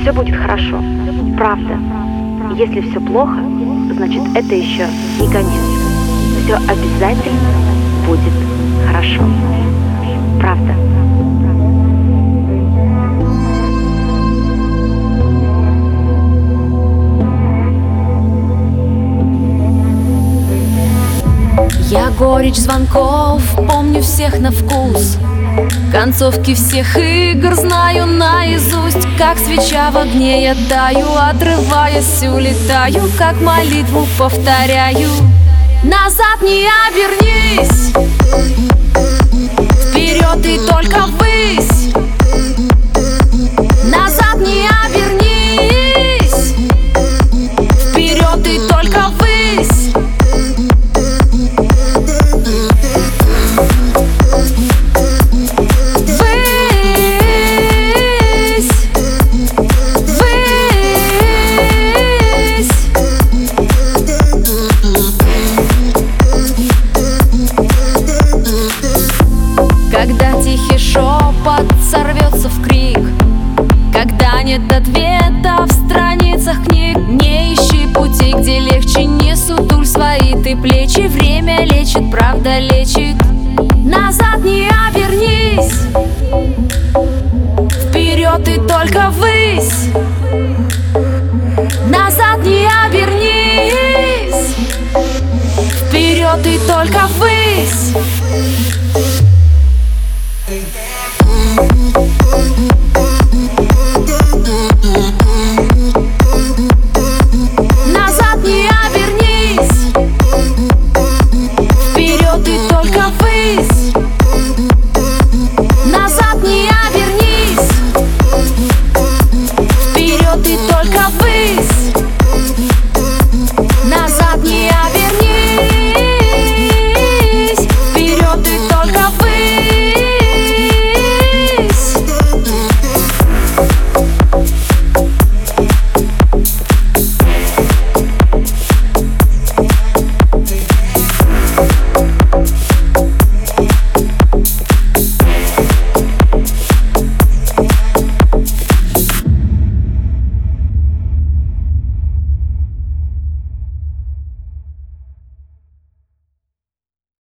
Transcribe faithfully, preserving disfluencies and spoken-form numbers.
Все будет хорошо. Правда. Если все плохо, значит, это еще не конец. Все обязательно будет хорошо. Правда. Я горечь звонков помню всех на вкус, концовки всех игр знаю наизусть. Как свеча в огне я таю, отрываясь, улетаю, как молитву повторяю. Назад не обернись, вперед и только ввысь. Назад не обернись, вперед и только ввысь. Когда тихий шепот сорвется в крик, когда нет ответа в страницах книг, не ищи пути, где легче, не сутуль свои ты плечи. Время лечит, правда лечит. Назад не обернись, вперед и только вы.